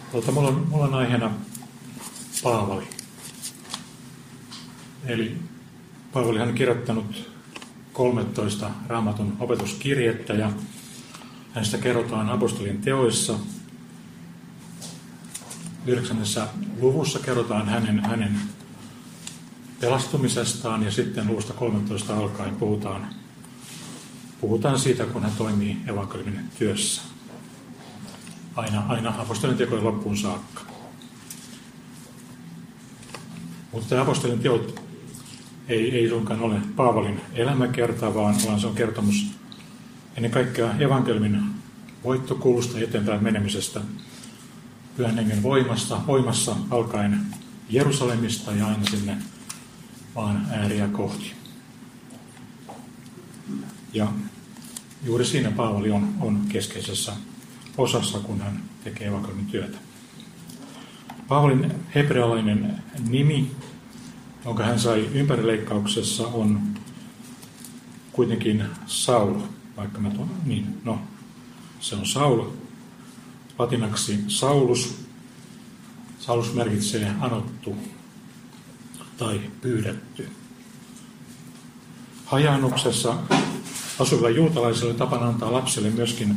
Mulla on aiheena Paavali. Eli Paavali on kirjoittanut 13 Raamatun opetuskirjettä ja hänestä kerrotaan apostolien teoissa. 9. luvussa kerrotaan hänen pelastumisestaan ja sitten luvusta 13 alkaen puhutaan siitä, kun hän toimii evankeliumin työssä. Aina apostolien tekojen loppuun saakka. Mutta apostolien teot ei suinkaan ole Paavalin elämäkerta, vaan se on kertomus ennen kaikkea evankeliumin voittokulusta eteenpäin menemisestä Pyhän Hengen voimassa alkaen Jerusalemista ja aina sinne maan ääriä kohti. Ja juuri siinä Paavali on keskeisessä osassa, kun hän tekee evankeliumin työtä. Paavalin hebrealainen nimi, jonka hän sai ympärileikkauksessa, on kuitenkin Saul, se on Saul, latinaksi Saulus. Saulus merkitsee anottu tai pyydetty. Hajaannuksessa asuvilla juutalaisilla tapana antaa lapsille myöskin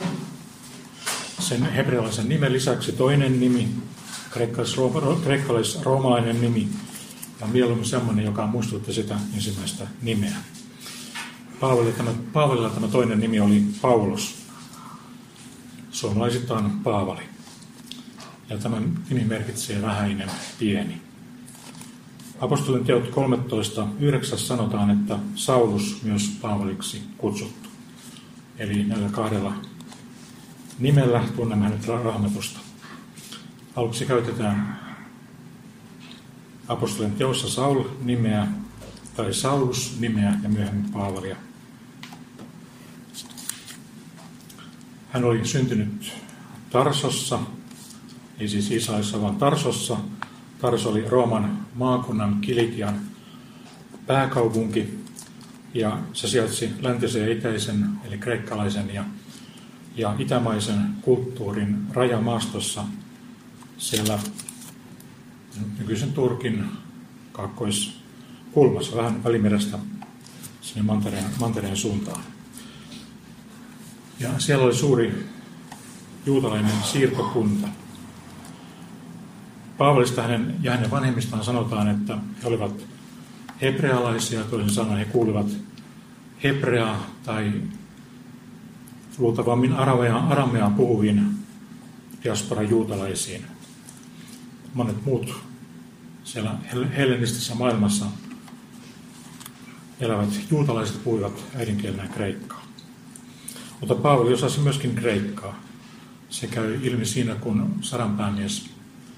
sen hebrealaisen nimen lisäksi toinen nimi, kreikkalais-roomalainen nimi, ja mieluummin sellainen, joka muistutti sitä ensimmäistä nimeä. Paavalilla tämä toinen nimi oli Paulus. Suomalaisittain Paavali. Ja tämä nimi merkitsee vähäinen, pieni. Apostolien teot 13.9 sanotaan, että Saulus myös Paavaliksi kutsuttu. Eli näillä kahdella nimellä tunnemme hänet Raamatusta. Aluksi käytetään apostolien teossa Saul-nimeä tai Saulus-nimeä ja myöhemmin Paavalia. Hän oli syntynyt Tarsossa, ei siis Israelissa, vaan Tarsossa. Tarso oli Rooman maakunnan Kilikian pääkaupunki, ja se sijaitsi läntisen ja itäisen, eli kreikkalaisen ja itämaisen kulttuurin rajamaastossa siellä nykyisen Turkin kaakkoiskulmassa, vähän Välimerestä sinne mantereen suuntaan. Ja siellä oli suuri juutalainen siirtokunta. Paavalista ja hänen vanhemmistaan sanotaan, että he olivat hebrealaisia, toisin sanoen he kuuluvat hebreaa tai luultavammin arameaa puhuviin diasporan juutalaisiin. Monet muut siellä hellenistisessä maailmassa elävät juutalaiset puhuivat äidinkielenään kreikkaa. Mutta Paavali osasi myöskin kreikkaa. Se käy ilmi siinä, kun saranpäämies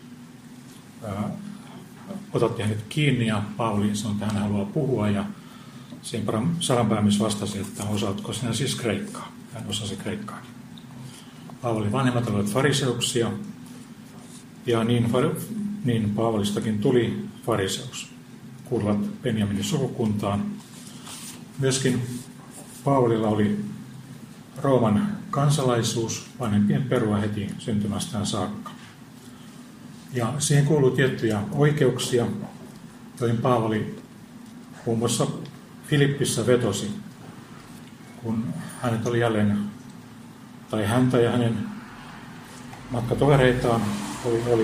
otettiin hänet kiinni ja Paavali sanoi, että hän haluaa puhua. Ja siihen saranpäämies vastasi, että osaatko sinä siis kreikkaa? Hän osasi kreikkaakin. Paavalin vanhemmat olivat fariseuksia ja niin Paavalistakin tuli fariseus. Kuuluvat Benjaminin sukukuntaan. Myöskin Paavalilla oli Rooman kansalaisuus vanhempien perua heti syntymästään saakka. Ja siihen kuului tiettyjä oikeuksia, joihin Paavali muun muassa Filippissä vetosi, kun hänet oli häntä ja hänen matkatovereitaan oli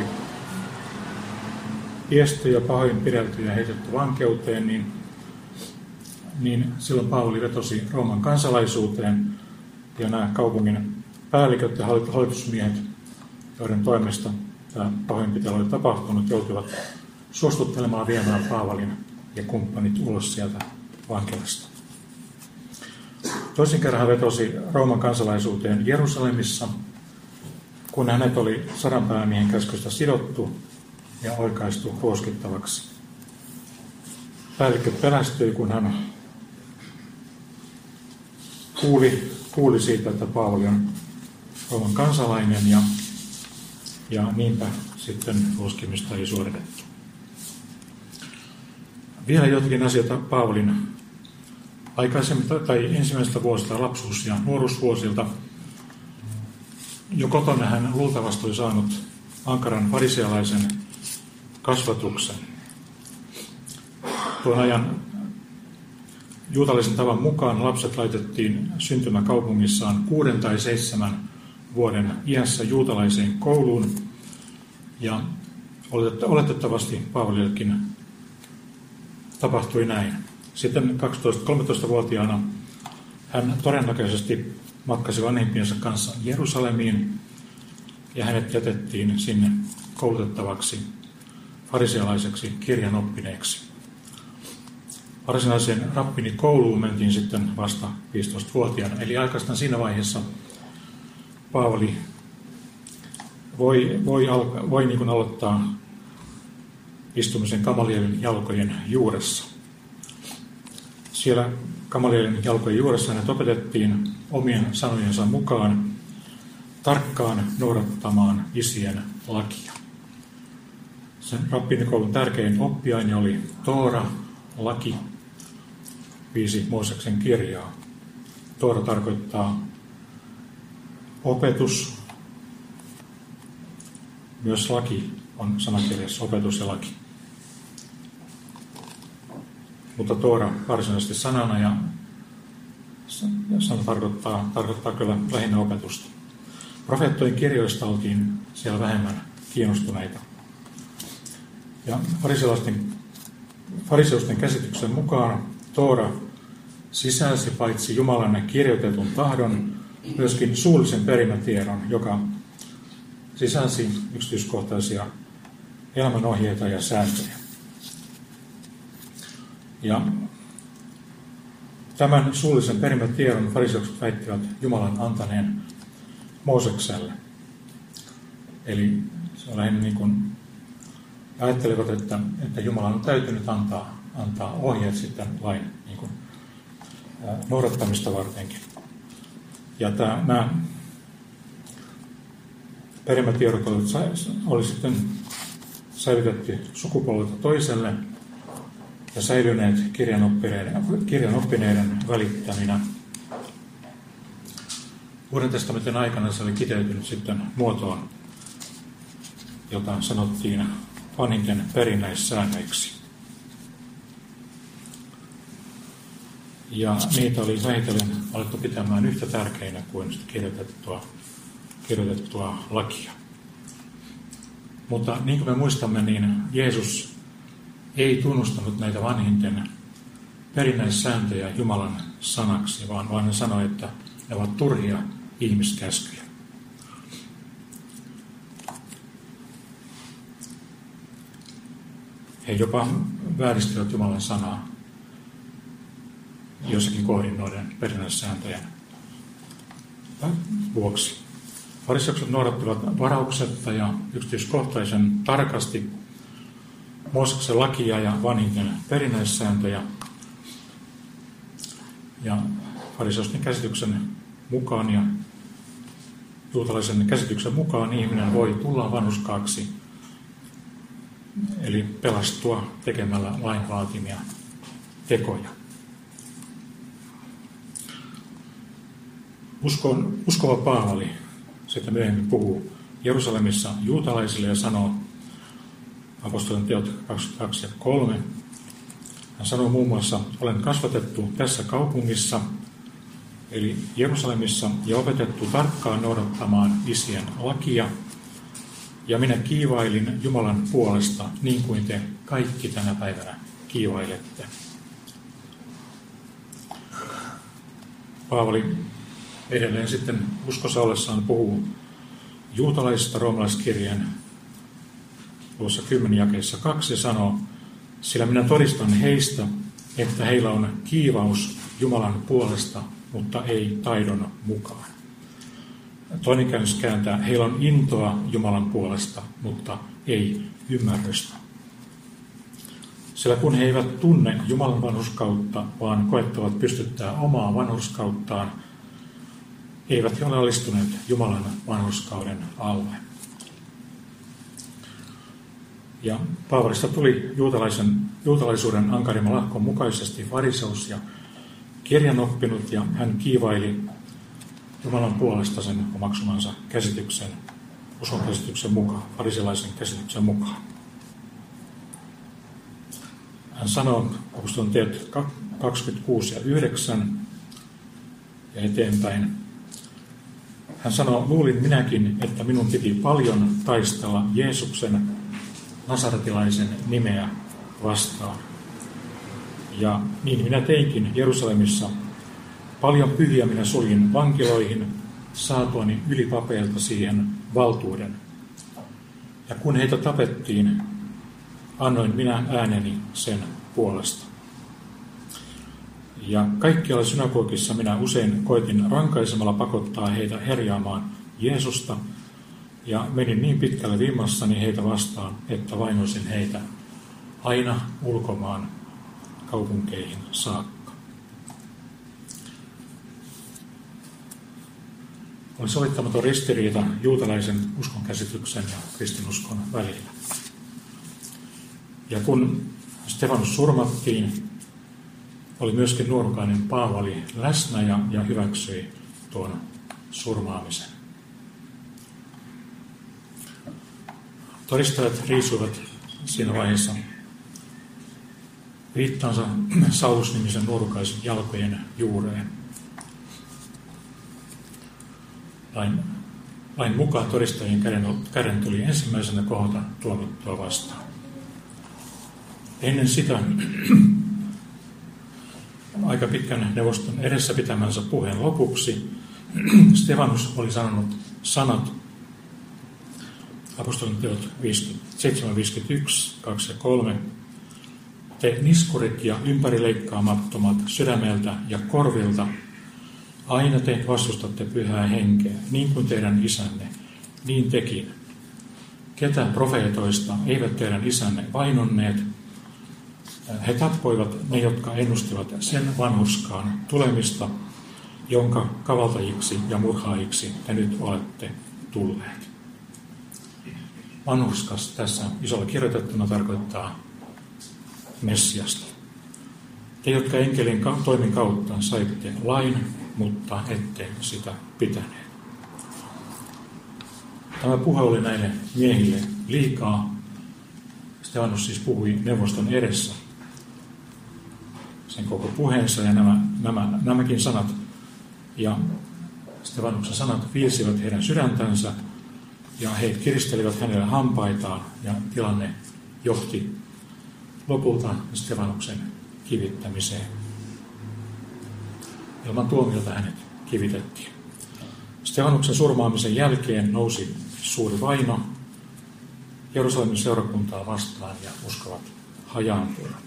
piesty ja pahoinpidelty ja heitetty vankeuteen, niin silloin Paavali vetosi Rooman kansalaisuuteen, ja nämä kaupungin päälliköt ja hallitusmiehet, joiden toimesta tämä pahoinpitely oli tapahtunut, joutuivat suostuttelemaan viemään Paavalin ja kumppanit ulos sieltä vankilasta. Toisen kerran hän vetosi Rooman kansalaisuuteen Jerusalemissa, kun hänet oli saranpäämiehen käskystä sidottu ja oikaistu ruoskittavaksi. Päällikkö pelästyi, kun hän kuuli siitä, että Paavali on Rooman kansalainen ja niinpä sitten ruoskimista ei suoritettu. Vielä jotakin asioita Paavalin aikaisemmilta tai ensimmäisiltä vuosilta, lapsuus- ja nuoruusvuosilta. Jo kotona hän luultavasti oli saanut ankaran farisealaisen kasvatuksen. Tuon ajan juutalaisen tavan mukaan lapset laitettiin syntymäkaupungissaan 6 tai 7 vuoden iässä juutalaiseen kouluun, ja oletettavasti Paavalillekin tapahtui näin. Sitten 12-13-vuotiaana hän todennäköisesti matkasi vanhempiensa kanssa Jerusalemiin, ja hänet jätettiin sinne koulutettavaksi farisealaiseksi kirjanoppineeksi. Varsinaiseen rabbinikouluun mentiin sitten vasta 15-vuotiaana, eli oikeastaan siinä vaiheessa Paavali voi niin kuin aloittaa istumisen Gamalielin jalkojen juuressa. Siellä Gamalielin jalkojen juuressa hänet opetettiin omien sanojensa mukaan tarkkaan noudattamaan isien lakia. Sen rabbinikoulun tärkein oppiaine oli Toora, laki, 5 Mooseksen kirjaa. Toora tarkoittaa opetus. Myös laki on sanakirjassa opetus ja laki. Mutta Toora varsinaisesti sanana ja sana tarkoittaa kyllä lähinnä opetusta. Profeettojen kirjoista oltiin siellä vähemmän kiinnostuneita. Ja fariseusten käsityksen mukaan Toora sisälsi paitsi Jumalan kirjoitetun tahdon, myöskin suullisen perimätiedon, joka sisälsi yksityiskohtaisia elämänohjeita ja sääntöjä. Ja tämän suullisen perimätiedon fariseukset väittivät Jumalan antaneen Moosekselle. Eli se on lähinnä niin kuin ajattelivat, että Jumalan on täytynyt antaa ohjeet sitten lain niin kuin noudattamista vartenkin. Ja nämä perimätiedot oli sitten säilytetty sukupolvelta toiselle ja säilyneet kirjanoppineiden välittäminä. Uuden testamentin aikana se oli kiteytynyt sitten muotoon, jota sanottiin vanhinten perinnäissäännöiksi. Ja niitä oli vähitellen alettu pitämään yhtä tärkeinä kuin kirjoitettua lakia. Mutta niin kuin me muistamme, niin Jeesus ei tunnustanut näitä vanhinten perinnäissääntöjä Jumalan sanaksi, vaan hän sanoi, että ne ovat turhia ihmiskäskyjä. He jopa vääristivät Jumalan sanaa jossakin kohdin noiden perinnäissääntöjen vuoksi. Fariseukset noudattivat varauksetta ja yksityiskohtaisen tarkasti Mooseksen lakia ja vanhinten perinnäissääntöjä. Ja fariseusten käsityksen mukaan ja juutalaisen käsityksen mukaan ihminen voi tulla vanhurskaaksi, eli pelastua tekemällä lain vaatimia tekoja. Uskova Paavali sitten myöhemmin puhuu Jerusalemissa juutalaisille ja sanoo apostolien teot 22 ja 3. Hän sanoo muun muassa, olen kasvatettu tässä kaupungissa, eli Jerusalemissa, ja opetettu tarkkaan noudattamaan isien lakia, ja minä kiivailin Jumalan puolesta, niin kuin te kaikki tänä päivänä kiivailette. Paavali edelleen sitten uskossa ollessaan puhuu juutalaisista roomalaiskirjeen luvussa 10 jakeessa 2 ja sanoo, sillä minä todistan heistä, että heillä on kiivaus Jumalan puolesta, mutta ei taidon mukaan. Toinen käännös kääntää, heillä on intoa Jumalan puolesta, mutta ei ymmärrystä. Sillä kun he eivät tunne Jumalan vanhurskautta, vaan koettavat pystyttää omaa vanhurskauttaan, eivät he ole alistuneet Jumalan vanhurskauden alle. Ja Paavalista tuli juutalaisuuden ankarimman lahkon mukaisesti fariseus ja kirjanoppinut, ja hän kiivaili Jumalan puolesta sen omaksumansa käsityksen uskonkäsityksen mukaan, farisilaisen käsityksen mukaan. Hän sanoo, apostolien teot 26 ja 9 ja eteenpäin. Hän sanoo, luulin minäkin, että minun piti paljon taistella Jeesuksen nasaretilaisen nimeä vastaan. Ja niin minä teinkin Jerusalemissa. Paljon pyhiä minä suljin vankiloihin, saatuani ylipapeilta siihen valtuuden. Ja kun heitä tapettiin, annoin minä ääneni sen puolesta. Ja kaikkialla synagogissa minä usein koitin rankaisemalla pakottaa heitä herjaamaan Jeesusta, ja menin niin pitkälle vimmassani heitä vastaan, että vainosin heitä aina ulkomaan kaupunkeihin saakka. Oli sovittamaton ristiriita juutalaisen uskonkäsityksen ja kristinuskon välillä. Ja kun Stefanus surmattiin, oli myöskin nuorukainen Paavali läsnä ja hyväksyi tuon surmaamisen. Todistajat riisuivat siinä vaiheessa viittaansa Saulus-nimisen nuorukaisen jalkojen juureen. Lain mukaan todistajien käden tuli ensimmäisenä kohota tuomittua vastaan. Ennen sitä aika pitkän neuvoston edessä pitämänsä puheen lopuksi Stefanus oli sanonut sanat apostolien teot 7:51, 2 ja 3. Te niskurit ja ympärileikkaamattomat sydämeltä ja korvilta, aina te vastustatte pyhää henkeä, niin kuin teidän isänne, niin tekin. Ketä profeetoista eivät teidän isänne vainonneet? He tappoivat ne, jotka ennustivat sen vanhurskaan tulemista, jonka kavaltajiksi ja murhaajiksi te nyt olette tulleet. Vanhurskas tässä isolla kirjoitettuna tarkoittaa Messiasta. Te, jotka enkelin toimen kautta saitte lain, mutta ette sitä pitäneet. Tämä puhe oli näille miehille liikaa. Stefanus siis puhui neuvoston edessä sen koko puheensa ja nämäkin sanat. Ja Stefanuksen sanat viilsivät heidän sydäntänsä ja he kiristelivät hänelle hampaitaan ja tilanne johti lopulta Stefanuksen kivittämiseen. Ilman tuomiota hänet kivitettiin. Stefanuksen surmaamisen jälkeen nousi suuri vaino Jerusalemin seurakuntaa vastaan ja uskovat hajaantuivat.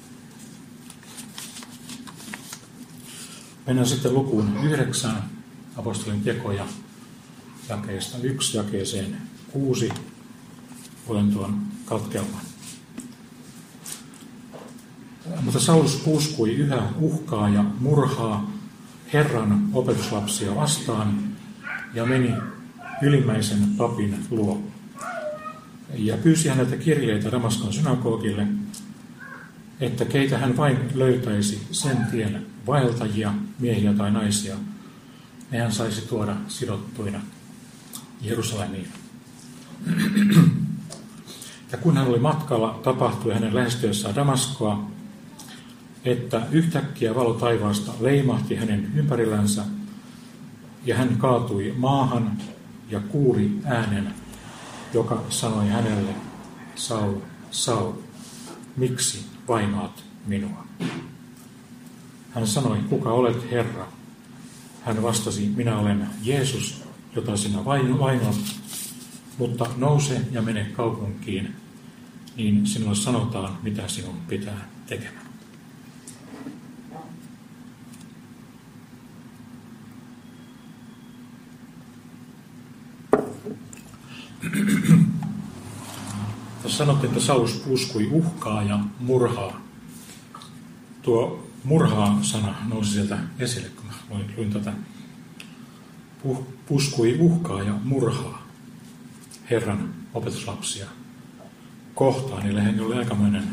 Mennään sitten lukuun 9, apostolien tekoja, jakeesta 1 jakeeseen 6. Olen tuon katkelman. Mutta Saulus puuskui yhä uhkaa ja murhaa Herran opetuslapsia vastaan ja meni ylimmäisen papin luo. Ja pyysi häneltä kirjeitä Damaskon synagogille, että keitä hän vain löytäisi sen tien vaeltajia, miehiä tai naisia, ne hän saisi tuoda sidottuina Jerusalemiin. Ja kun hän oli matkalla, tapahtui hänen lähestyessään Damaskoa, että yhtäkkiä valo taivaasta leimahti hänen ympärillänsä, ja hän kaatui maahan ja kuuli äänen, joka sanoi hänelle, Saul, Saul, miksi vainoat minua? Hän sanoi, kuka olet, Herra? Hän vastasi, minä olen Jeesus, jota sinä vainoat, mutta nouse ja mene kaupunkiin, niin sinulle sanotaan, mitä sinun pitää tekemään. Tässä sanottiin, että Saulus puuskui uhkaa ja murhaa. Tuo murhaa-sana nousi sieltä esille, kun mä luin tätä. Puuskui uhkaa ja murhaa Herran opetuslapsia kohtaan. Niillä he oli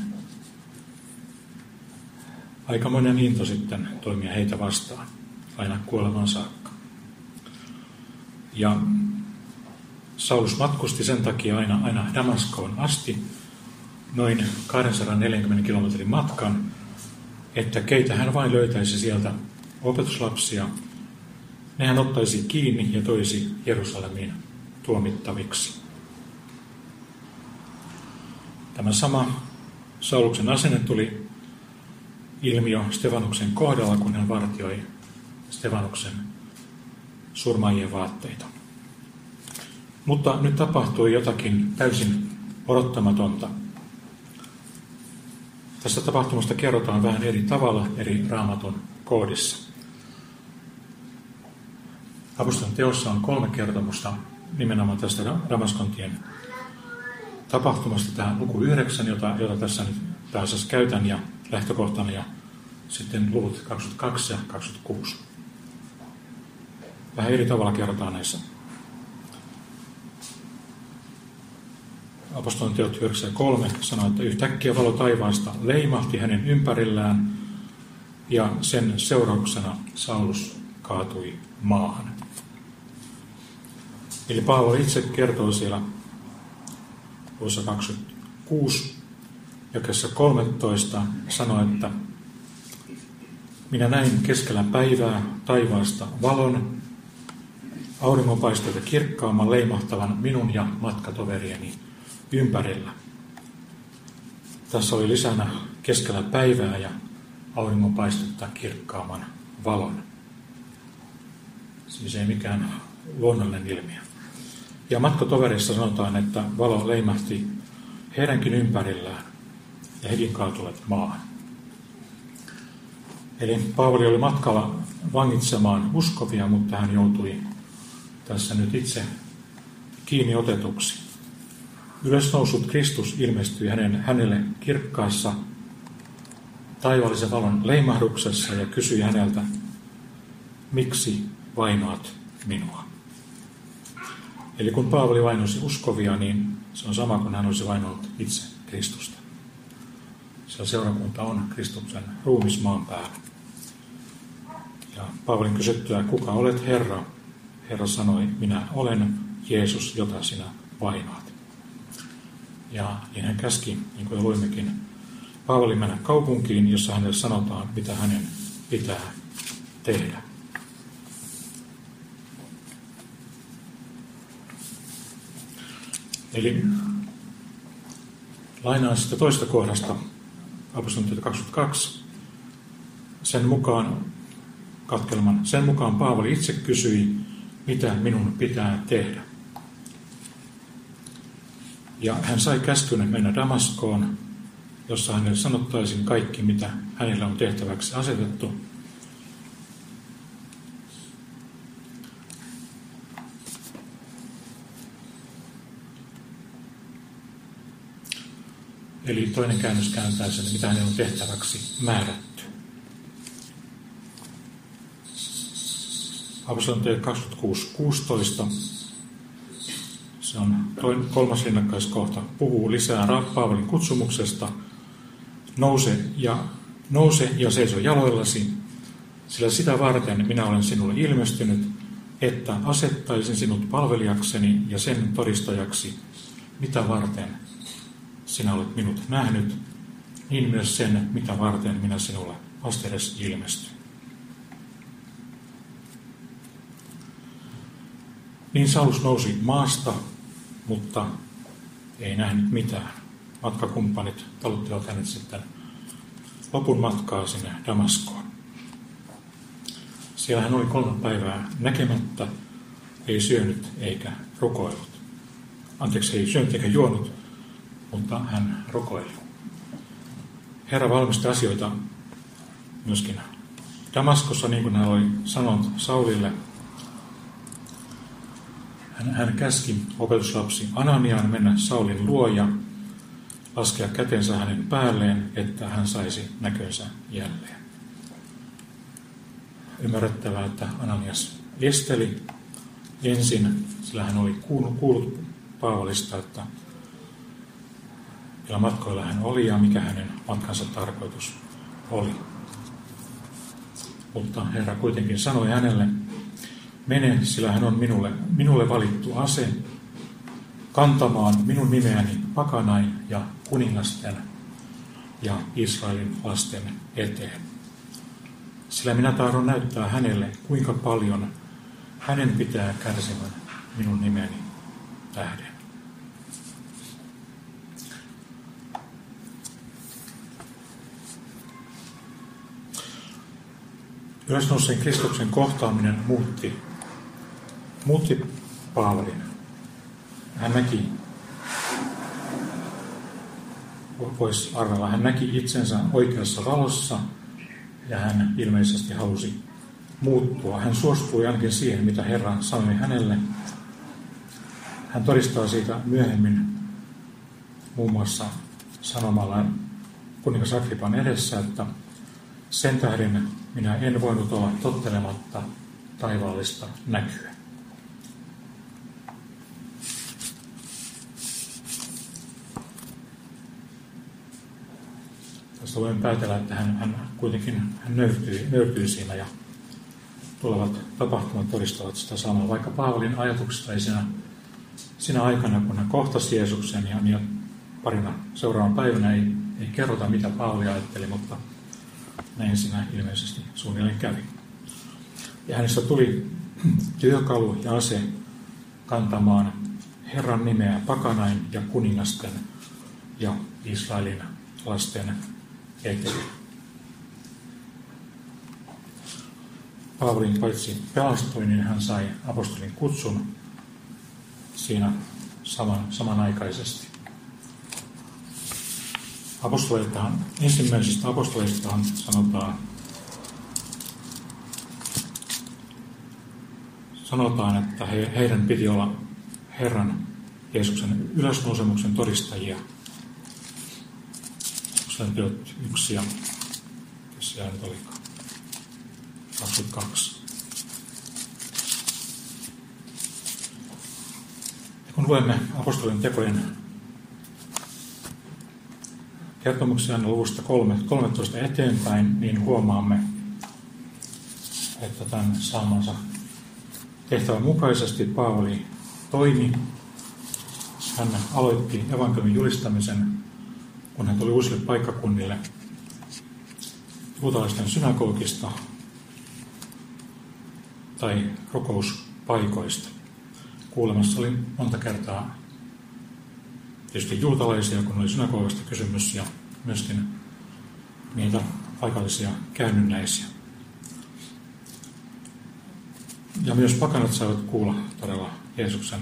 aikamoinen into sitten toimia heitä vastaan aina kuolemaan saakka. Ja Saulus matkusti sen takia aina Damaskoon asti, noin 240 kilometrin matkan, että keitä hän vain löytäisi sieltä opetuslapsia, ne hän ottaisi kiinni ja toisi Jerusalemiin tuomittaviksi. Tämä sama Sauluksen asenne tuli ilmi jo Stefanuksen kohdalla, kun hän vartioi Stefanuksen surmaajien vaatteita. Mutta nyt tapahtui jotakin täysin odottamatonta. Tästä tapahtumasta kerrotaan vähän eri tavalla eri Raamatun koodissa. Apostolien teossa on 3 kertomusta nimenomaan tästä Damaskontien tapahtumasta. Tähän luku 9, jota tässä nyt pääasiassa käytän ja lähtökohtana, ja sitten luvut 22 ja 26. Vähän eri tavalla kerrotaan näissä. Apostolien teot 9:3 sanoo, että yhtäkkiä valo taivaasta leimahti hänen ympärillään, ja sen seurauksena Saulus kaatui maahan. Eli Paavali itse kertoo siellä vuossa 26, jakeessa 13, sanoo, että minä näin keskellä päivää taivaasta valon, auringonpaisteita kirkkaamman leimahtavan minun ja matkatoverieni ympärillä. Tässä oli lisänä keskellä päivää ja auringonpaistetta kirkkaaman valon. Siis ei mikään luonnollinen ilmiö. Ja matkatovereissa sanotaan, että valo leimahti heidänkin ympärillään ja hekin kaatuivat maahan. Eli Paavali oli matkalla vangitsemaan uskovia, mutta hän joutui tässä nyt itse kiinni otetuksi. Ylösnousut Kristus ilmestyi hänelle kirkkaassa taivaallisen valon leimahduksessa ja kysyi häneltä, miksi vainoat minua? Eli kun Paavali vainosi uskovia, niin se on sama kuin hän olisi vainoillut itse Kristusta. Sillä seurakunta on Kristuksen ruumis maan päällä. Ja Paavalin kysyttyä, kuka olet Herra? Herra sanoi, minä olen Jeesus, jota sinä vainoat. Ja niin hän käski, niin kuin luimmekin, Paavali mennä kaupunkiin, jossa hänelle sanotaan, mitä hänen pitää tehdä. Eli lainaan sitä toista kohdasta, apostolien teot 22. Sen mukaan Paavali itse kysyi, mitä minun pitää tehdä. Ja hän sai käskyn mennä Damaskoon, jossa hänelle sanottaisiin kaikki, mitä hänellä on tehtäväksi asetettu. Eli toinen käännös kääntää sen, mitä hänellä on tehtäväksi määrätty. Apostolien teot 26:16. Se on kolmas rinnakkaiskohta. Puhuu lisää Paavalin kutsumuksesta. Nouse ja seiso jaloillasi, sillä sitä varten minä olen sinulle ilmestynyt, että asettaisin sinut palvelijakseni ja sen todistajaksi, mitä varten sinä olet minut nähnyt, niin myös sen, mitä varten minä sinulle vastedes ilmestyn. Niin Saulus nousi maasta, mutta ei nähnyt mitään. Matkakumppanit taluttivat hänet sitten lopun matkaa sinne Damaskoon. Siellä hän oli 3 päivää näkemättä, ei syönyt eikä rukoillut. Anteeksi, ei syönyt eikä juonut, mutta hän rukoili. Herra valmisti asioita myöskin Damaskossa, niin kuin hän oli sanonut Saulille. Hän käski opetuslapsi Ananiaan mennä Saulin luo ja laskea kätensä hänen päälleen, että hän saisi näkönsä jälleen. Ymmärrettävää, että Ananias esteli ensin, sillä hän oli kuullut Paavalista, että millä matkoilla hän oli ja mikä hänen matkansa tarkoitus oli. Mutta Herra kuitenkin sanoi hänelle, mene, sillä hän on minulle valittu ase, kantamaan minun nimeäni pakanain ja kuningasten ja Israelin lasten eteen. Sillä minä tahdon näyttää hänelle, kuinka paljon hänen pitää kärsimään minun nimeni tähden. Ylösnouseen Kristuksen kohtaaminen muutti Paavalin. Hän näki, voisi arvella, hän näki itsensä oikeassa valossa ja hän ilmeisesti halusi muuttua. Hän suostui ainakin siihen, mitä Herra sanoi hänelle. Hän todistaa siitä myöhemmin muun muassa sanomalla kuningas Agrippan edessä, että sen tähden minä en voinut olla tottelematta taivaallista näkyä. Tästä voin päätellä, että hän kuitenkin nöyrtyi siinä ja tulevat tapahtumat todistavat sitä samaa. Vaikka Paavalin ajatuksista ei siinä aikana, kun hän kohtasi Jeesuksen ja parina seuraavan päivänä ei kerrota, mitä Paavali ajatteli, mutta näin siinä ilmeisesti suunnilleen kävi. Ja hänestä tuli työkalu ja ase kantamaan Herran nimeä pakanain ja kuningasten ja Israelin lasten eteen. Paavalin paitsi pelastui, niin hän sai apostolin kutsun siinä samanaikaisesti. Ensimmäisistä apostoleistahan sanotaan, että heidän piti olla Herran Jeesuksen ylösnousemuksen todistajia. Apostolien 1 ja tässä nyt olikaan 22. Ja kun luemme apostolien tekojen kertomuksia luvusta 13 eteenpäin, niin huomaamme, että tämän saamansa tehtävän mukaisesti Paavali toimi. Hän aloitti evankeliumin julistamisen, kun hän tuli uusille paikkakunnille juutalaisten synagogista tai kokouspaikoista. Kuulemassa oli monta kertaa tietysti juutalaisia, kun oli synagogasta kysymys, ja myöskin niitä paikallisia käännynnäisiä. Ja myös pakanat saivat kuulla todella Jeesuksen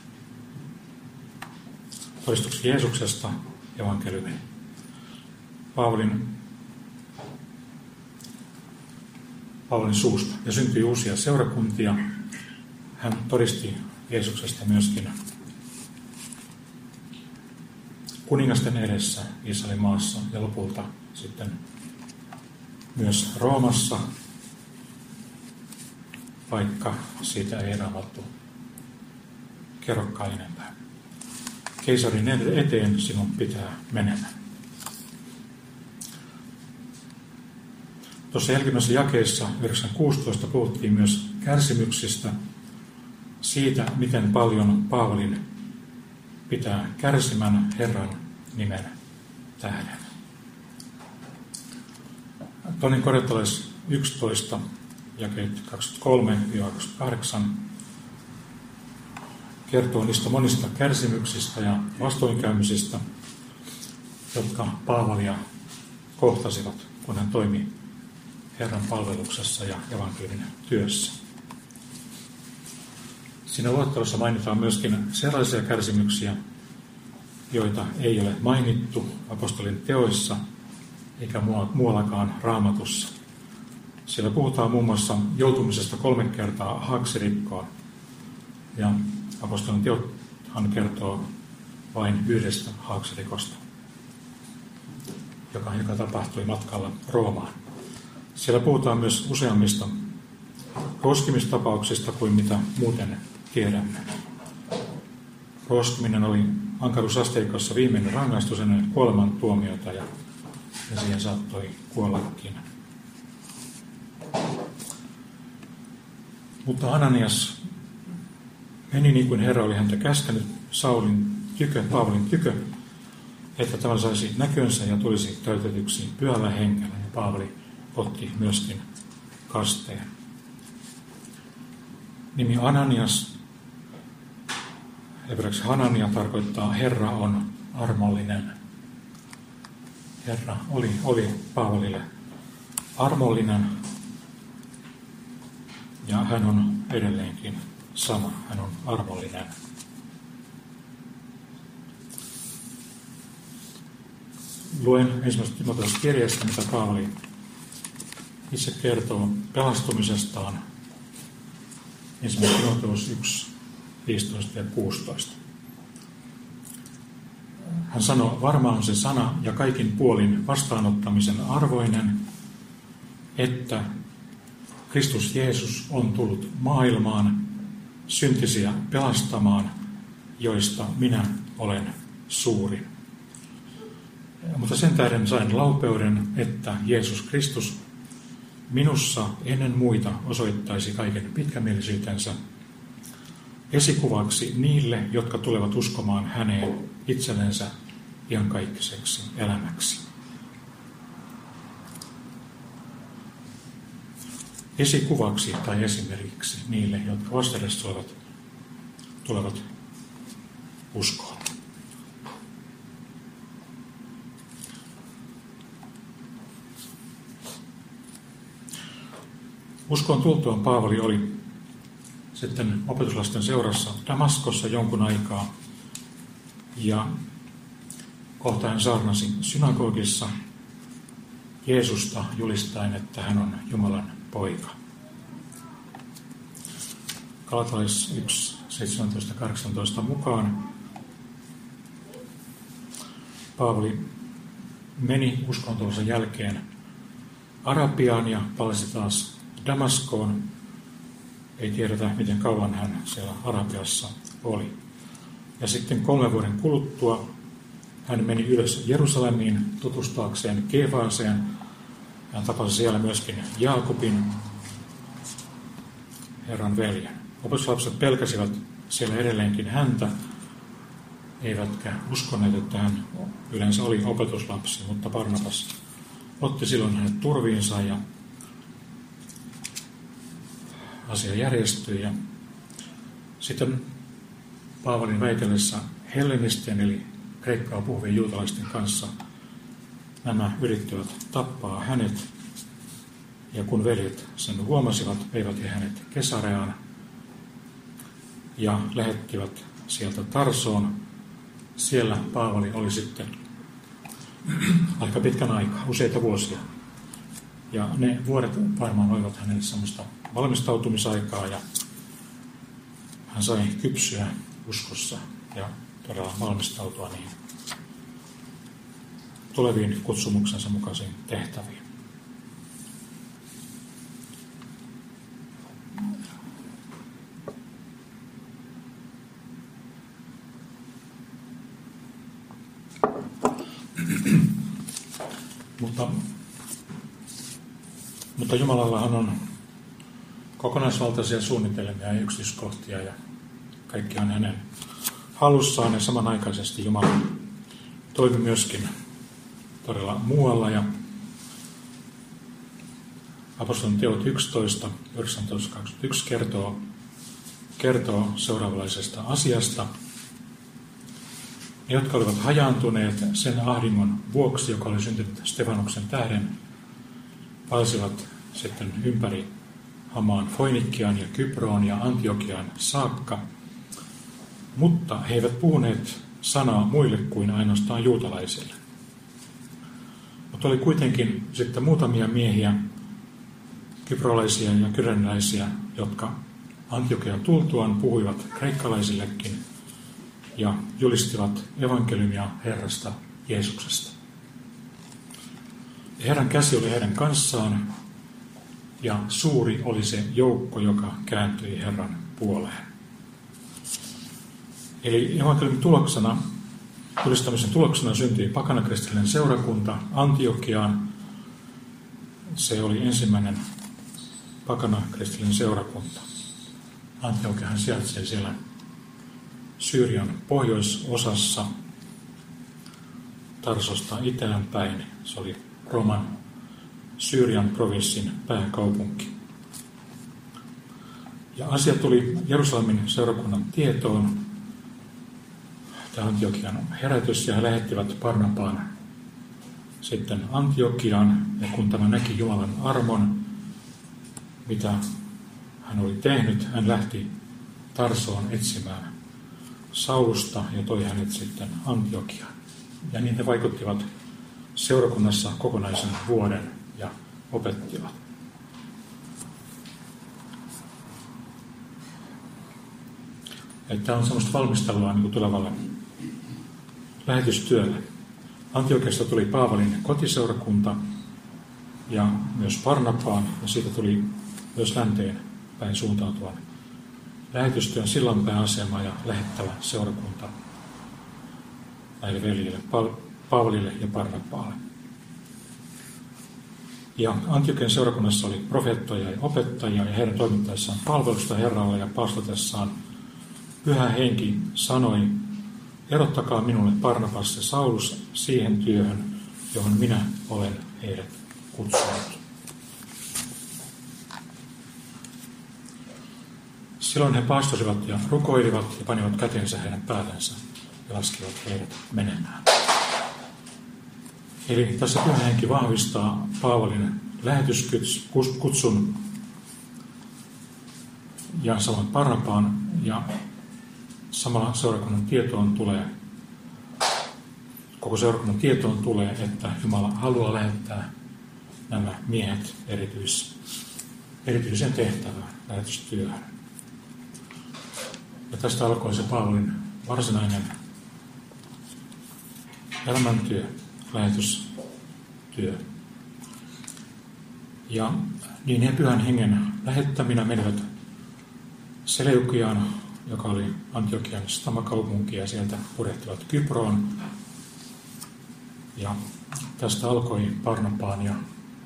todistuksen Jeesuksesta evankeliumin. Paavalin suusta. Ja syntyi uusia seurakuntia. Hän todisti Jeesuksesta myöskin kuningasten edessä Israelin maassa ja lopulta sitten myös Roomassa, vaikka siitä ei Raamattu kerrokaan enempää. Keisarin eteen sinun pitää menemään. Tuossa jälkimmäisessä jakeessa 9.16 puhuttiin myös kärsimyksistä, siitä, miten paljon Paavalin pitää kärsimän Herran nimen tähden. Toinen korintolais 11, jakeet 23-28, kertoo niistä monista kärsimyksistä ja vastoinkäymisistä, jotka Paavalia kohtasivat, kun hän toimi Herran palveluksessa ja evankeliumin työssä. Siinä luettelossa mainitaan myöskin sellaisia kärsimyksiä, joita ei ole mainittu apostolin teoissa eikä muuallakaan Raamatussa. Siellä puhutaan muun muassa joutumisesta 3 kertaa haaksirikkoon, ja apostolin teothan kertoo vain yhdestä haaksirikosta, joka tapahtui matkalla Roomaan. Siellä puhutaan myös useammista roskimistapauksista kuin mitä muuten tiedämme. Roskiminen oli ankaruusasteikossa viimeinen rangaistus ennen kuolemantuomiota ja siihen saattoi kuollakin. Mutta Ananias meni niin kuin Herra oli häntä käskenyt Paavalin tykö, että tämä saisi näkönsä ja tulisi täytetyksi Pyhällä Hengellä. Ja Paavali otti myöskin kasteen. Nimi Ananias, hebreaksi Hanania, tarkoittaa Herra on armollinen. Herra oli Paavalille armollinen ja hän on edelleenkin sama. Hän on armollinen. Luen ensimmäisestä Timoteus-kirjeestä, mitä Paavali itse kertoo pelastumisestaan. Ensimmäinen Timoteus 1, 15 ja 16. Hän sanoo, varmaan on se sana ja kaikin puolin vastaanottamisen arvoinen, että Kristus Jeesus on tullut maailmaan syntisiä pelastamaan, joista minä olen suurin. Mutta sen tähden sain laupeuden, että Jeesus Kristus minussa ennen muita osoittaisi kaiken pitkämielisyytensä esikuvaksi niille, jotka tulevat uskomaan häneen itsellensä iankaikkaiseksi elämäksi. Esikuvaksi tai esimerkiksi niille, jotka vastedes tulevat uskoon. Uskoon tultuaan Paavali oli sitten opetuslasten seurassa Damaskossa jonkun aikaa ja kohta hän saarnasi synagogissa Jeesusta julistaen, että hän on Jumalan poika. Galatalais 1, 17-18 mukaan Paavali meni uskontolonsa jälkeen Arabiaan ja palasi taas Damaskoon. Ei tiedetä, miten kauan hän siellä Arabiassa oli. Ja sitten 3 vuoden kuluttua hän meni ylös Jerusalemiin tutustuakseen Kefaaseen. Hän tapasi siellä myöskin Jaakobin, Herran veljen. Opetuslapset pelkäsivät siellä edelleenkin häntä, eivätkä uskoneet, että hän yleensä oli opetuslapsi, mutta Barnabas otti silloin hänet turviinsa ja asia järjestyi. Ja sitten Paavalin väitellessä hellenistien eli kreikkaa puhuvien juutalaisten kanssa nämä yrittivät tappaa hänet. Ja kun veljet sen huomasivat, veivät he hänet Kesareaan ja lähettivät sieltä Tarsoon. Siellä Paavali oli sitten aika pitkän aikaa, useita vuosia. Ja ne vuodet varmaan olivat hänelle semmoista valmistautumisaikaa ja hän sai kypsyä uskossa ja todella valmistautua niihin tuleviin kutsumuksensa mukaisiin tehtäviin. Mutta Jumalallahan on kokonaisvaltaisia suunnitelmia ja yksityiskohtia ja kaikki on hänen halussaan ja samanaikaisesti Jumala toimi myöskin todella muualla ja apostolien teot 11, 1921 kertoo seuraavanlaisesta asiasta. Ne, jotka olivat hajaantuneet sen ahdingon vuoksi, joka oli syntynyt Stefanuksen tähden, palsivat sitten ympäri hamaan Foinikiaan ja Kyproon ja Antiokiaan saakka, mutta he eivät puhuneet sanaa muille kuin ainoastaan juutalaisille. Mutta oli kuitenkin sitten muutamia miehiä, kyprolaisia ja kyrenläisiä, jotka Antiokiaan tultuaan puhuivat kreikkalaisillekin ja julistivat evankeliumia Herrasta Jeesuksesta. Herran käsi oli heidän kanssaan ja suuri oli se joukko, joka kääntyi Herran puoleen. Eli evankeliumin tuloksena, julistamisen tuloksena syntyi pakanakristillinen seurakunta Antiokiaan. Se oli ensimmäinen pakanakristillinen seurakunta. Antiokiahan sijaitsee siellä Syyrian pohjoisosassa Tarsosta itään päin. Se oli Rooman Syyrian provinssin pääkaupunki. Ja asia tuli Jerusalemin seurakunnan tietoon, tämä Antiokian herätys, ja he lähettivät Barnabaan sitten Antiokiaan, ja kun tämä näki Jumalan armon, mitä hän oli tehnyt, hän lähti Tarsoon etsimään Saulusta ja toi hänet sitten Antiokiaan. Ja niin he vaikuttivat seurakunnassa kokonaisen vuoden ja opettivat. Tämä on sellaista valmistelua niin kuin tulevalle lähetystyölle. Antiokiasta tuli Paavalin kotiseurakunta ja myös Barnabaan, ja siitä tuli myös länteen päin suuntautuvan lähetystyön sillanpääasema ja lähettävä seurakunta näille veljille, Paavalille ja Barnabaalle. Ja Antiokian seurakunnassa oli profeettoja ja opettajia, ja heidän toimittaessaan palvelusta Herralle ja pastoitessaan Pyhä Henki sanoi: erottakaa minulle Barnabas ja Saulus siihen työhön, johon minä olen heidät kutsunut. Silloin he paastosivat ja rukoilivat ja panivat kätensä heidän päätänsä ja laskivat heidät menemään. Eli tässä Pyhä Henki vahvistaa Paavalin lähetyskutsun ja saman Barnabaan, ja samalla seurakunnan tietoon tulee, koko seurakunnan tietoon tulee, että Jumala haluaa lähettää nämä miehet erityisen tehtävään, lähetystyöhön. Ja tästä alkoi se Paavalin varsinainen elämäntyö, lähetystyö. Ja niin he Pyhän Hengen lähettäminä menivät Seleukiaan, joka oli Antiokian stamakaupunki, ja sieltä purjehtivat Kyproon. Ja tästä alkoi Barnabaan ja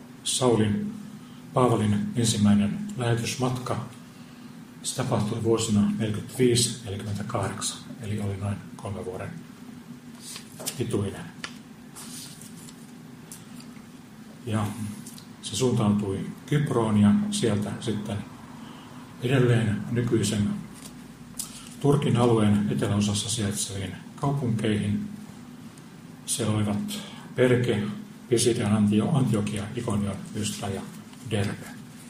Paavalin ensimmäinen lähetysmatka. Se tapahtui vuosina 45-48, eli oli noin 3 vuoden pituinen. Ja se suuntautui Kyproon ja sieltä sitten edelleen nykyisen Turkin alueen eteläosassa sijaitseviin kaupunkeihin. Siellä olivat Perge, Pisidian, Antiokia, Ikonion, Lystra ja Derbe.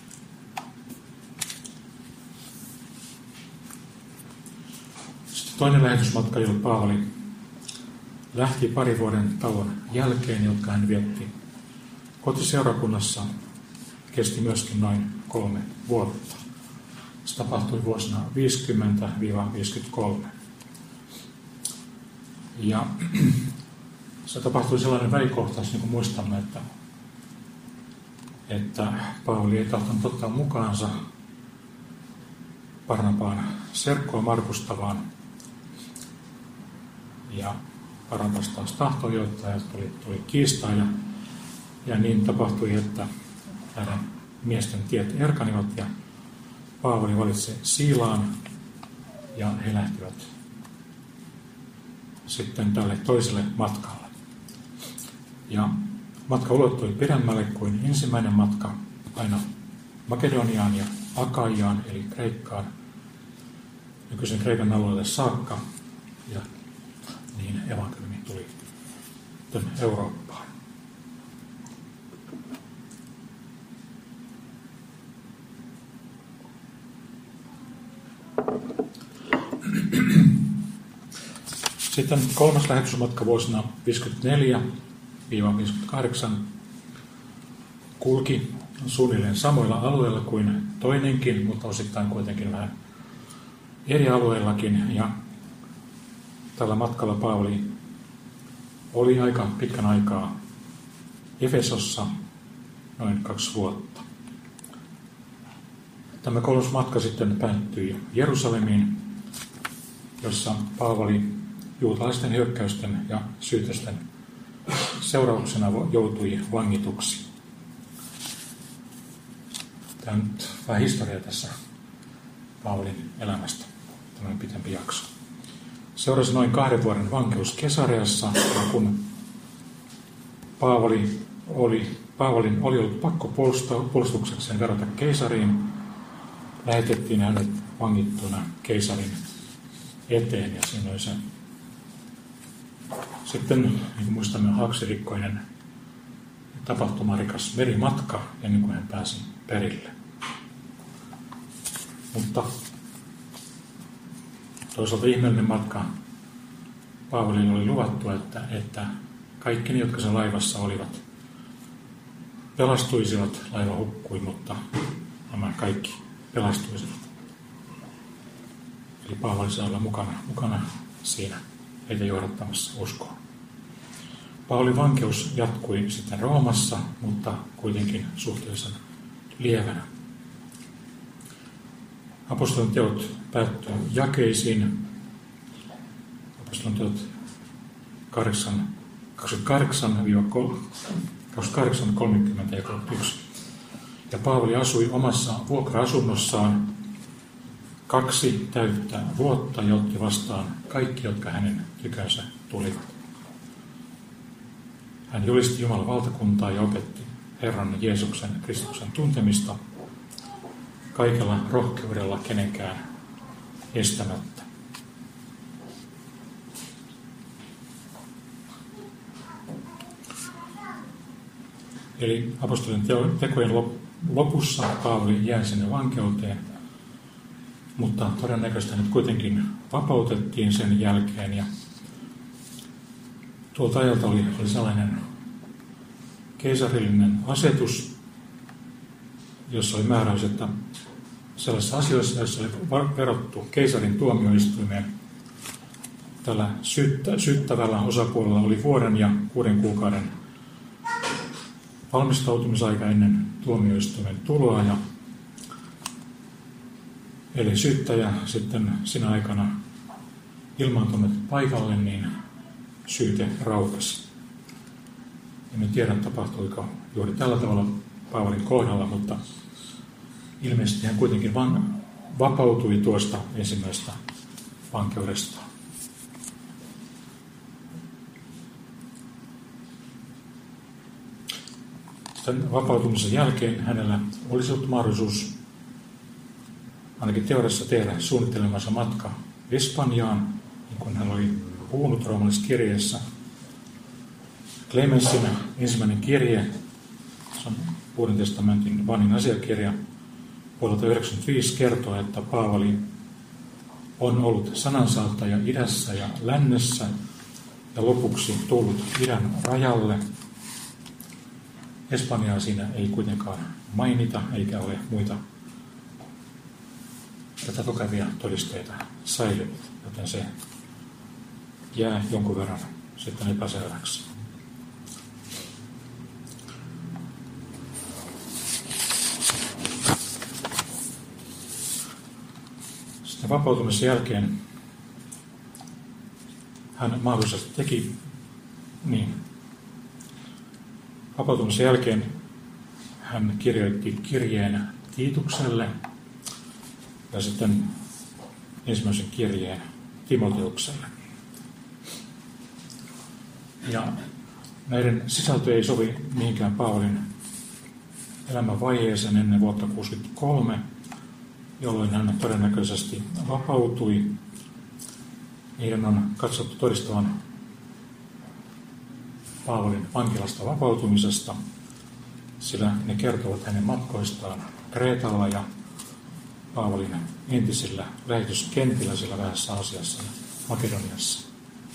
Sitten toinen lähetysmatka, jolla Paavali lähti 2 vuoden tauon jälkeen, jotka hän vietti kotiseurakunnassa, kesti myöskin noin 3 vuotta. Se tapahtui vuosina 50-53. Ja se tapahtui sellainen välikohtaus, niin kuin muistamme, että Paavali ei tahtonut ottaa mukaansa Barnabaan serkkoa Markusta, ja Barnabas taas tahtoi ottaa, ja tuli kiistaa, ja niin tapahtui, että näiden miesten tiet erkanivat, ja Paavali valitsi Siilaan, ja he lähtivät sitten tälle toiselle matkalle. Ja matka ulottui pidemmälle kuin ensimmäinen matka, aina Makedoniaan ja Akaiaan, eli Kreikkaan, nykyisen Kreikan alueelle saakka, ja niin evankeliumi tuli Eurooppaan. Sitten 3. lähetysmatka vuosina 54-58 kulki suunnilleen samoilla alueilla kuin toinenkin, mutta osittain kuitenkin vähän eri alueillakin. Ja tällä matkalla Paavali oli aika pitkän aikaa Efesossa, noin 2 vuotta. Tämä 3. matka sitten päättyi Jerusalemiin, jossa Paavali juutalaisten hyökkäysten ja syytösten seurauksena joutui vangituksi. Tämä on nyt vähän historia tässä Paavalin elämästä, tämmöinen pitempi jakso. Seurasi noin 2 vuoden vankeus Kesareassa, ja kun Paavalin oli ollut pakko puolustuksekseen verrata keisariin, lähetettiin hänet vangittuna keisarin eteen, ja siinä oli se sitten, niin kuin muistamme, haaksirikkoinen tapahtumarikas merimatka ennen kuin hän pääsi perille. Mutta toisaalta ihmeellinen matka. Paavalille oli luvattu, että kaikki ne, jotka sen laivassa olivat, pelastuisivat. Laiva hukkui, mutta nämä kaikki pelastuisivat. Eli Paavali saa olla mukana siinä heitä johdattamassa uskoa. Paavalin vankeus jatkui sitten Roomassa, mutta kuitenkin suhteellisen lievänä. Apostolien teot päättyy jakeisiin. Apostolien teot 28, 30 ja 31. Ja Paavali asui omassa vuokra-asunnossaan 2 täyttä vuotta ja otti vastaan kaikki, jotka hänen tykönsä tulivat. Hän julisti Jumalan valtakuntaa ja opetti Herran Jeesuksen Kristuksen tuntemista kaikella rohkeudella kenenkään estämättä. Eli apostolien tekojen lopussa Paavali jäi sinne vankeuteen, mutta todennäköisesti nyt kuitenkin vapautettiin sen jälkeen. Ja tuolta ajalta oli sellainen keisarillinen asetus, jossa oli määräys, että sellaisissa asioissa, joissa oli verottu keisarin tuomioistuimeen, tällä syyttävällä osapuolella oli 1 vuoden ja 6 kuukauden valmistautumisaika ennen tuomioistuimen tuloa. Ja eli syyttäjä sitten sinä aikana ilmaantunut paikalle, niin syyte raukesi. En tiedä, tapahtuiko juuri tällä tavalla Paavalin kohdalla, mutta ilmeisesti hän kuitenkin vapautui tuosta ensimmäisestä vankeudesta. Sitten vapautumisen jälkeen hänellä olisi ollut mahdollisuus ainakin teoriassa tehdä suunnittelemansa matka Espanjaan, niin kuin hän oli puhunut roomalaiskirjeessä. Clemensin ensimmäinen kirje, se on Uuden testamentin vanhin asiakirja, vuodelta 1995 kertoo, että Paavali on ollut sanansaattaja idässä ja lännessä ja lopuksi tullut idän rajalle. Espanjaa siinä ei kuitenkaan mainita, eikä ole muita tätä tukevia todisteita säilynyt, joten se jää jonkun verran sitten epäselväksi. Sitten vapautumisen jälkeen hän mahdollisesti teki niin. Vapautumisen jälkeen hän kirjoitti kirjeen Tiitukselle ja sitten ensimmäisen kirjeen Timoteukselle. Ja näiden sisältö ei sovi mihinkään Paavalin elämänvaiheeseen ennen vuotta 1963, jolloin hän todennäköisesti vapautui. Niiden on katsottu todistavan Paavalin vankilasta vapautumisesta, sillä ne kertovat hänen matkoistaan Kreetalla ja Paavalin entisillä lähetyskentillä siellä Vähässä Aasiassa ja Makedoniassa.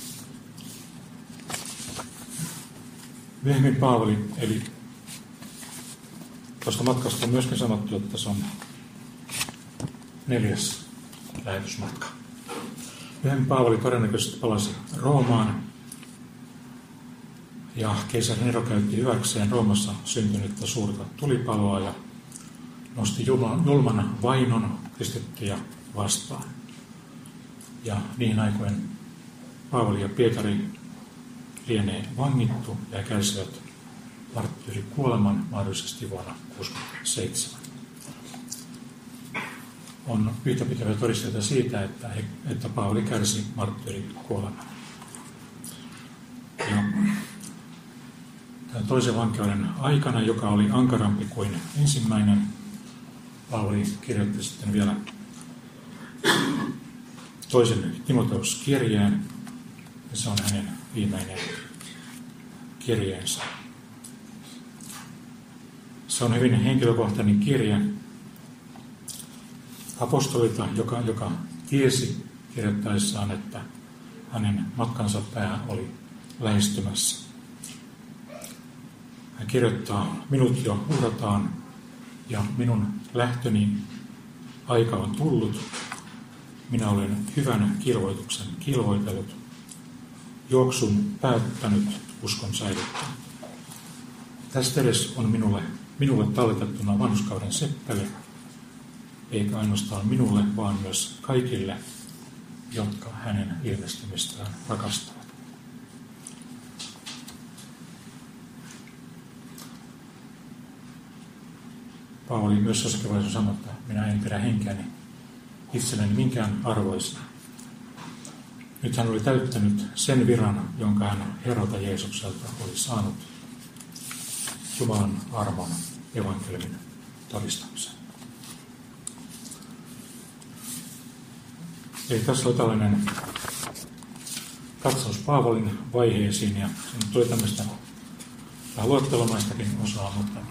Myöhemmin Paavali, eli tuosta matkasta on myöskin sanottu, että se on 4. lähetysmatka. Myöhemmin Paavali todennäköisesti palasi Roomaan, ja keisari Nero käytti hyväkseen Roomassa syntynyttä suurta tulipaloa ja nosti julman vainon kristittyjä vastaan. Ja niihin aikoin Paavali ja Pietari lienee vangittu ja kärsivät marttyyrikuoleman mahdollisesti vuonna 1967. on yhtäpitäviä todisteita siitä, että Paavali kärsi marttyyrikuoleman. Ja tämän toisen vankeuden aikana, joka oli ankarampi kuin ensimmäinen, Paavali kirjoitti sitten vielä toisen Timoteus-kirjeen, ja se on hänen viimeinen kirjeensä. Se on hyvin henkilökohtainen kirje apostolilta, joka tiesi kirjoittaessaan, että hänen matkansa pää oli lähestymässä. Hän kirjoittaa, minut jo uhrataan ja minun lähtöni aika on tullut. Minä olen hyvän kilvoituksen kilvoitellut, juoksun päättänyt, uskon säilyttänyt. Tästä edes on minulle talletettuna vanhurskauden seppele, eikä ainoastaan minulle, vaan myös kaikille, jotka hänen ilmestymistään rakastavat. Paavali myös jossakin vaiheessa sanoi, että minä en pidä henkeäni itselleni minkään arvoisena. Nyt hän oli täyttänyt sen viran, jonka hän Herralta Jeesukselta oli saanut Jumalan armon evankeliumin todistamisen. Eli tässä oli tällainen katsaus Paavalin vaiheisiin, ja siinä tuli tämmöistä vähän luettelomaistakin osaa, mutta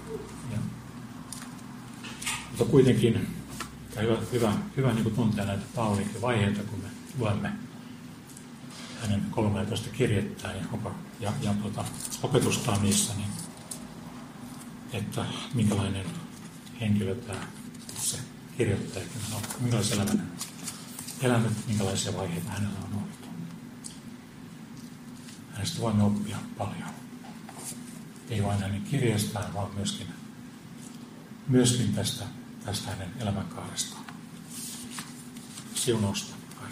kuitenkin hyvä niin kuin tuntea näitä Paavalin vaiheita, kun me luemme hänen 13 kirjettään ja opetustaan niissä, niin että minkälainen henkilö tämä se kirjoittajakin on, minkälaisen elämän elämät, minkälaisia vaiheita hänellä on ollut. Hänestä voimme oppia paljon. Ei vain hänen kirjeestään, vaan myöskin tästä hänen elämänkaarestaan. Siunausta.